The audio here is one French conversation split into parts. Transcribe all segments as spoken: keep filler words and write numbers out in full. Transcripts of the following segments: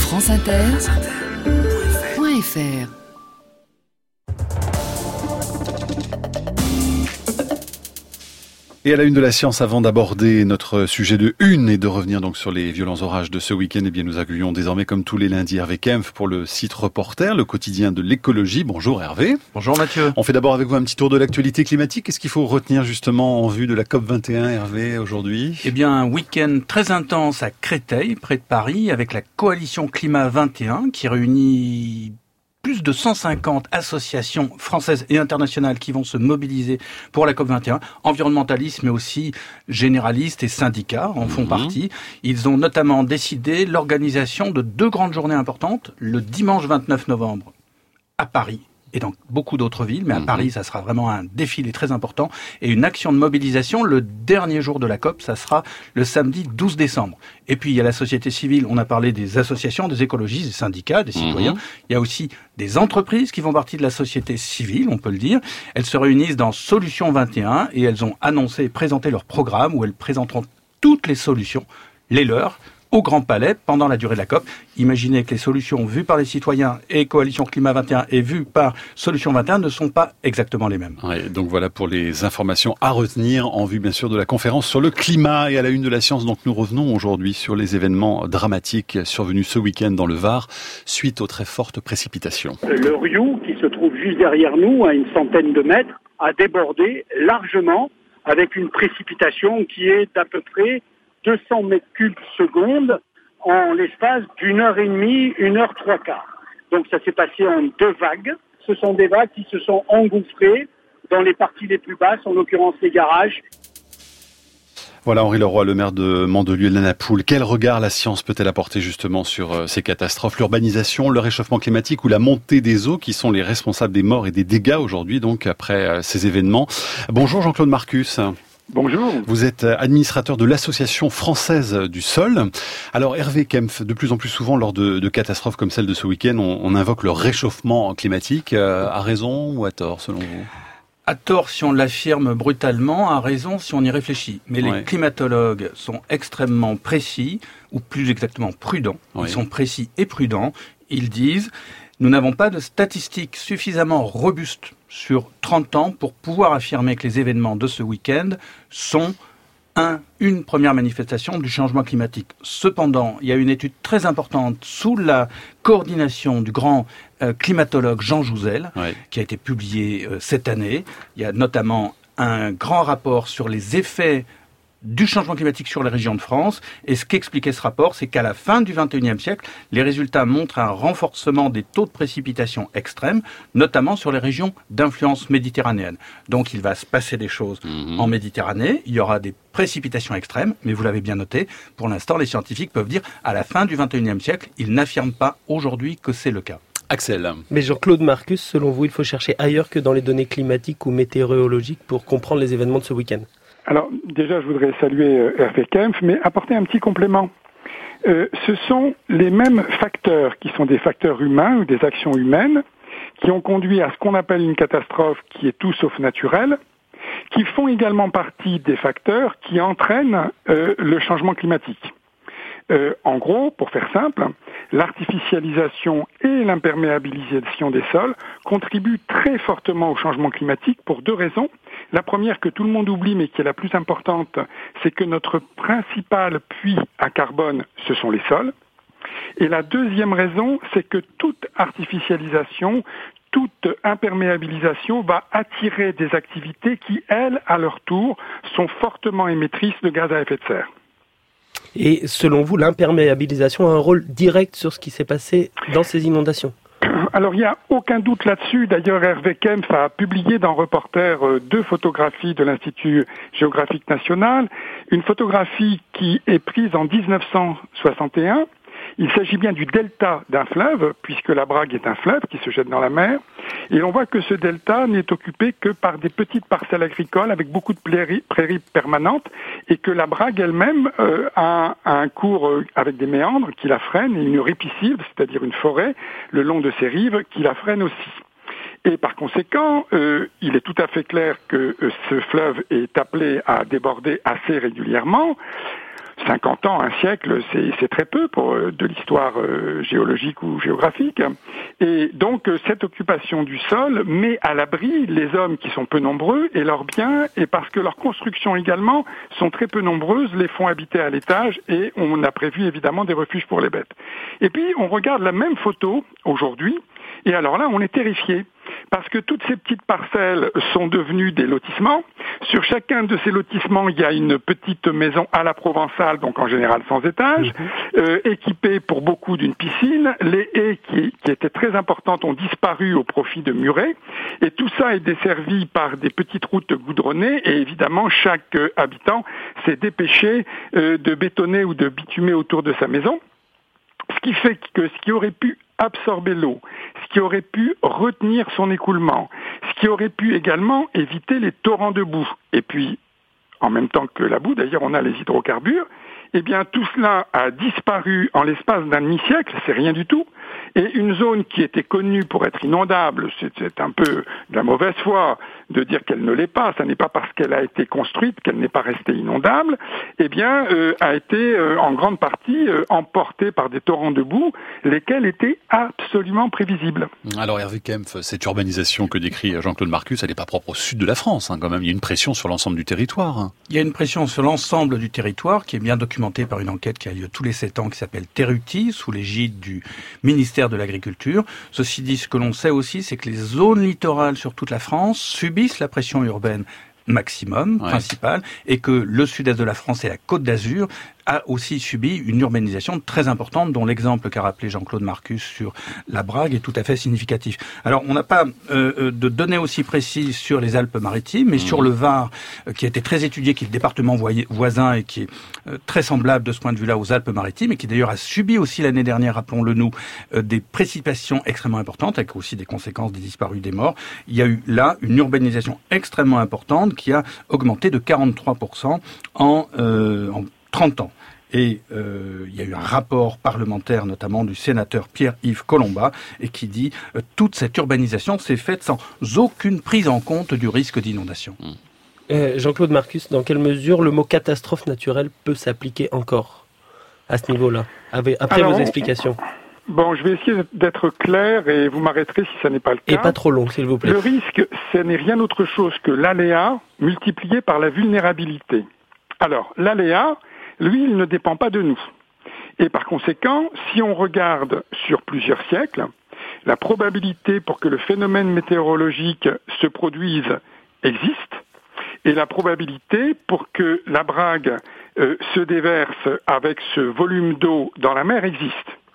France Inter point F R. Et à la une de la science, avant d'aborder notre sujet de une et de revenir donc sur les violents orages de ce week-end, eh bien nous accueillons désormais comme tous les lundis Hervé Kempf pour le site Reporter, le quotidien de l'écologie. Bonjour Hervé. Bonjour Mathieu. On fait d'abord avec vous un petit tour de l'actualité climatique. Qu'est-ce qu'il faut retenir justement en vue de la COP vingt et un, Hervé, aujourd'hui ? Eh bien, un week-end très intense à Créteil, près de Paris, avec la coalition Climat vingt et un qui réunit plus de cent cinquante associations françaises et internationales qui vont se mobiliser pour la COP vingt et un. Environnementalistes, mais aussi généralistes et syndicats en font mmh. partie. Ils ont notamment décidé l'organisation de deux grandes journées importantes, le dimanche vingt-neuf novembre à Paris et dans beaucoup d'autres villes, mais à mmh. Paris, ça sera vraiment un défilé très important et une action de mobilisation. Le dernier jour de la COP, ça sera le samedi douze décembre. Et puis, il y a la société civile, on a parlé des associations, des écologistes, des syndicats, des citoyens. Mmh. Il y a aussi des entreprises qui font partie de la société civile, on peut le dire. Elles se réunissent dans Solutions vingt et un et elles ont annoncé et présenté leur programme où elles présenteront toutes les solutions, les leurs, au Grand Palais pendant la durée de la COP. Imaginez que les solutions vues par les citoyens et Coalition Climat vingt et un et vues par Solutions vingt et un ne sont pas exactement les mêmes. Ouais, donc voilà pour les informations à retenir en vue bien sûr de la conférence sur le climat et à la une de la science. Donc nous revenons aujourd'hui sur les événements dramatiques survenus ce week-end dans le Var suite aux très fortes précipitations. Le Rioux, qui se trouve juste derrière nous à une centaine de mètres, a débordé largement avec une précipitation qui est d'à peu près deux cents mètres cubes secondes en l'espace d'une heure et demie, une heure trois quarts. Donc ça s'est passé en deux vagues. Ce sont des vagues qui se sont engouffrées dans les parties les plus basses, en l'occurrence les garages. Voilà Henri Leroy, le maire de Mandelieu de la Napoule. Quel regard la science peut-elle apporter justement sur ces catastrophes ? L'urbanisation, le réchauffement climatique ou la montée des eaux qui sont les responsables des morts et des dégâts aujourd'hui, donc après ces événements. Bonjour Jean-Claude Marcus. Bonjour. Vous êtes administrateur de l'Association française du sol. Alors Hervé Kempf, de plus en plus souvent lors de, de catastrophes comme celle de ce week-end, on, on invoque le réchauffement climatique. Euh, à raison ou à tort selon vous ? À tort si on l'affirme brutalement, à raison si on y réfléchit. Mais ouais. Les climatologues sont extrêmement précis, ou plus exactement prudents. Ouais. Ils sont précis et prudents. Ils disent... Nous n'avons pas de statistiques suffisamment robustes sur trente ans pour pouvoir affirmer que les événements de ce week-end sont un, une première manifestation du changement climatique. Cependant, il y a une étude très importante sous la coordination du grand euh, climatologue Jean Jouzel, oui. qui a été publiée euh, cette année. Il y a notamment un grand rapport sur les effets du changement climatique sur les régions de France. Et ce qu'expliquait ce rapport, c'est qu'à la fin du vingt et unième siècle, les résultats montrent un renforcement des taux de précipitation extrêmes, notamment sur les régions d'influence méditerranéenne. Donc il va se passer des choses mmh. en Méditerranée, il y aura des précipitations extrêmes, mais vous l'avez bien noté, pour l'instant les scientifiques peuvent dire à la fin du vingt et unième siècle, ils n'affirment pas aujourd'hui que c'est le cas. Axel. Mais Jean-Claude Marcus, selon vous, il faut chercher ailleurs que dans les données climatiques ou météorologiques pour comprendre les événements de ce week-end ? Alors, déjà, je voudrais saluer euh, Hervé Kempf, mais apporter un petit complément. Euh, ce sont les mêmes facteurs qui sont des facteurs humains ou des actions humaines qui ont conduit à ce qu'on appelle une catastrophe qui est tout sauf naturelle, qui font également partie des facteurs qui entraînent euh, le changement climatique. Euh, en gros, pour faire simple, l'artificialisation et l'imperméabilisation des sols contribuent très fortement au changement climatique pour deux raisons. La première que tout le monde oublie mais qui est la plus importante, c'est que notre principal puits à carbone, ce sont les sols. Et la deuxième raison, c'est que toute artificialisation, toute imperméabilisation va attirer des activités qui, elles, à leur tour, sont fortement émettrices de gaz à effet de serre. Et selon vous, l'imperméabilisation a un rôle direct sur ce qui s'est passé dans ces inondations ? Alors, il n'y a aucun doute là-dessus. D'ailleurs, Hervé Kempf a publié dans Reporter euh, deux photographies de l'Institut géographique national. Une photographie qui est prise en dix-neuf cent soixante et un. Il s'agit bien du delta d'un fleuve, puisque la Brague est un fleuve qui se jette dans la mer. Et on voit que ce delta n'est occupé que par des petites parcelles agricoles avec beaucoup de prairies, prairies permanentes, et que la Brague elle-même euh, a, a un cours euh, avec des méandres qui la freinent, et une ripisylve, c'est-à-dire une forêt, le long de ses rives, qui la freine aussi. Et par conséquent, euh, il est tout à fait clair que euh, ce fleuve est appelé à déborder assez régulièrement. cinquante ans, un siècle, c'est, c'est très peu pour euh, de l'histoire euh, géologique ou géographique. Et donc, euh, cette occupation du sol met à l'abri les hommes qui sont peu nombreux et leurs biens, et parce que leurs constructions également sont très peu nombreuses, les font habiter à l'étage, et on a prévu évidemment des refuges pour les bêtes. Et puis, on regarde la même photo aujourd'hui, et alors là, on est terrifié. Parce que toutes ces petites parcelles sont devenues des lotissements. Sur chacun de ces lotissements, il y a une petite maison à la provençale, donc en général sans étage, euh, équipée pour beaucoup d'une piscine. Les haies qui, qui étaient très importantes ont disparu au profit de murets. Et tout ça est desservi par des petites routes goudronnées. Et évidemment, chaque euh, habitant s'est dépêché euh, de bétonner ou de bitumer autour de sa maison. Ce qui fait que ce qui aurait pu absorber l'eau, ce qui aurait pu retenir son écoulement, ce qui aurait pu également éviter les torrents de boue. Et puis, en même temps que la boue, d'ailleurs, on a les hydrocarbures. Eh bien, tout cela a disparu en l'espace d'un demi-siècle, c'est rien du tout. Et une zone qui était connue pour être inondable, c'est, c'est un peu de la mauvaise foi de dire qu'elle ne l'est pas, ça n'est pas parce qu'elle a été construite qu'elle n'est pas restée inondable, eh bien, euh, a été euh, en grande partie euh, emportée par des torrents de boue, lesquels étaient absolument prévisibles. Alors Hervé Kempf, cette urbanisation que décrit Jean-Claude Marcus, elle n'est pas propre au sud de la France, hein, quand même. Il y a une pression sur l'ensemble du territoire. Hein. Il y a une pression sur l'ensemble du territoire qui est bien documentée par une enquête qui a lieu tous les sept ans qui s'appelle Terruti, sous l'égide du ministère de l'Agriculture. Ceci dit, ce que l'on sait aussi, c'est que les zones littorales sur toute la France subissent la pression urbaine maximum, ouais. principale, et que le sud-est de la France et la Côte d'Azur a aussi subi une urbanisation très importante, dont l'exemple qu'a rappelé Jean-Claude Marcus sur la Brague est tout à fait significatif. Alors, on n'a pas euh, de données aussi précises sur les Alpes-Maritimes, mais mmh. sur le Var, euh, qui a été très étudié, qui est le département voisin et qui est euh, très semblable de ce point de vue-là aux Alpes-Maritimes, et qui d'ailleurs a subi aussi l'année dernière, rappelons-le nous, euh, des précipitations extrêmement importantes, avec aussi des conséquences des disparus, des morts. Il y a eu là une urbanisation extrêmement importante qui a augmenté de quarante-trois pour cent en, euh, en trente ans. Et euh, il y a eu un rapport parlementaire, notamment du sénateur Pierre-Yves Collombat, et qui dit euh, toute cette urbanisation s'est faite sans aucune prise en compte du risque d'inondation. Euh, Jean-Claude Marcus, dans quelle mesure le mot catastrophe naturelle peut s'appliquer encore à ce niveau-là, après Alors, vos explications? Bon, je vais essayer d'être clair et vous m'arrêterez si ça n'est pas le cas. Et pas trop long, s'il vous plaît. Le risque, ce n'est rien autre chose que l'aléa multiplié par la vulnérabilité. Alors, l'aléa, lui, il ne dépend pas de nous. Et par conséquent, si on regarde sur plusieurs siècles, la probabilité pour que le phénomène météorologique se produise existe, et la probabilité pour que la Brague euh, se déverse avec ce volume d'eau dans la mer existe.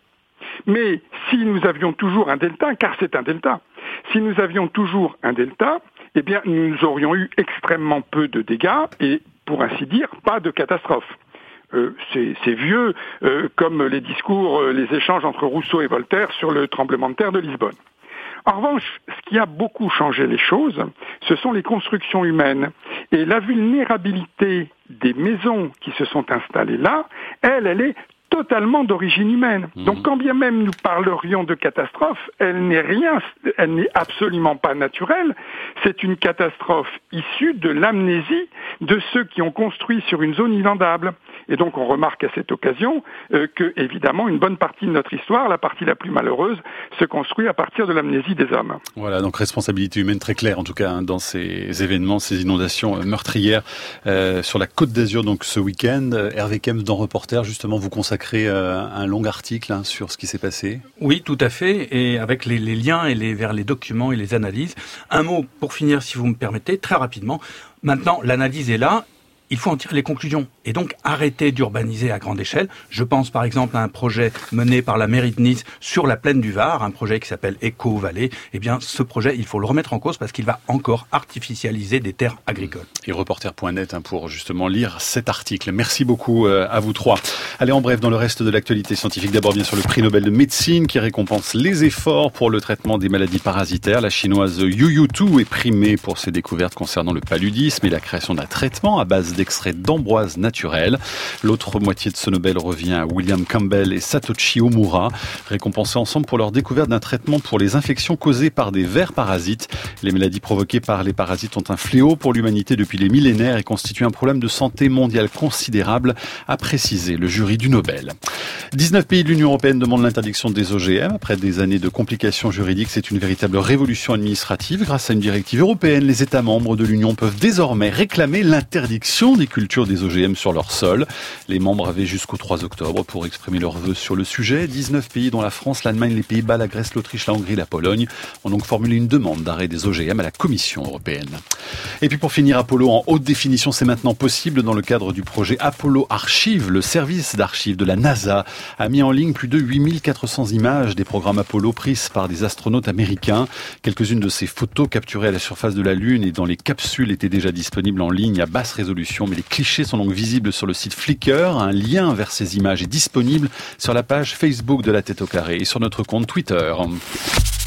Mais si nous avions toujours un delta, car c'est un delta, si nous avions toujours un delta, eh bien nous aurions eu extrêmement peu de dégâts et, pour ainsi dire, pas de catastrophe. Euh, c'est, c'est vieux, euh, comme les discours, euh, les échanges entre Rousseau et Voltaire sur le tremblement de terre de Lisbonne. En revanche, ce qui a beaucoup changé les choses, ce sont les constructions humaines. Et la vulnérabilité des maisons qui se sont installées là, elle, elle est totalement d'origine humaine. Mmh. Donc quand bien même nous parlerions de catastrophe, elle n'est rien, elle n'est absolument pas naturelle. C'est une catastrophe issue de l'amnésie de ceux qui ont construit sur une zone inondable. Et donc on remarque à cette occasion euh, que, évidemment, une bonne partie de notre histoire, la partie la plus malheureuse, se construit à partir de l'amnésie des hommes. Voilà, donc responsabilité humaine très claire, en tout cas, hein, dans ces événements, ces inondations euh, meurtrières euh, sur la Côte d'Azur, donc ce week-end. Hervé Kempf, dans Reporter, justement, vous consacrez euh, un long article hein, sur ce qui s'est passé. Oui, tout à fait, et avec les, les liens et les, vers les documents et les analyses. Un mot pour finir, si vous me permettez, très rapidement. Maintenant, l'analyse est là. Il faut en tirer les conclusions et donc arrêter d'urbaniser à grande échelle. Je pense par exemple à un projet mené par la mairie de Nice sur la plaine du Var, un projet qui s'appelle Éco-Vallée. Eh bien, ce projet, il faut le remettre en cause parce qu'il va encore artificialiser des terres agricoles. Et reporter point net hein, pour justement lire cet article. Merci beaucoup euh, à vous trois. Allez, en bref, dans le reste de l'actualité scientifique, d'abord bien sûr le prix Nobel de médecine qui récompense les efforts pour le traitement des maladies parasitaires. La chinoise Yu Yu Tu est primée pour ses découvertes concernant le paludisme et la création d'un traitement à base d'extrait d'ambroise naturelle. L'autre moitié de ce Nobel revient à William Campbell et Satoshi Omura, récompensés ensemble pour leur découverte d'un traitement pour les infections causées par des vers parasites. Les maladies provoquées par les parasites ont un fléau pour l'humanité depuis les millénaires et constituent un problème de santé mondiale considérable, a précisé le jury du Nobel. dix-neuf pays de l'Union européenne demandent l'interdiction des O G M. Après des années de complications juridiques, c'est une véritable révolution administrative. Grâce à une directive européenne, les États membres de l'Union peuvent désormais réclamer l'interdiction des cultures des O G M sur leur sol. Les membres avaient jusqu'au trois octobre pour exprimer leurs vœux sur le sujet. dix-neuf pays dont la France, l'Allemagne, les Pays-Bas, la Grèce, l'Autriche, la Hongrie, la Pologne ont donc formulé une demande d'arrêt des O G M à la Commission européenne. Et puis pour finir, Apollo en haute définition, c'est maintenant possible dans le cadre du projet Apollo Archive. Le service d'archives de la NASA a mis en ligne plus de huit mille quatre cents images des programmes Apollo prises par des astronautes américains. Quelques-unes de ces photos capturées à la surface de la Lune et dans les capsules étaient déjà disponibles en ligne à basse résolution, mais les clichés sont donc visibles sur le site Flickr. Un lien vers ces images est disponible sur la page Facebook de La Tête au Carré et sur notre compte Twitter.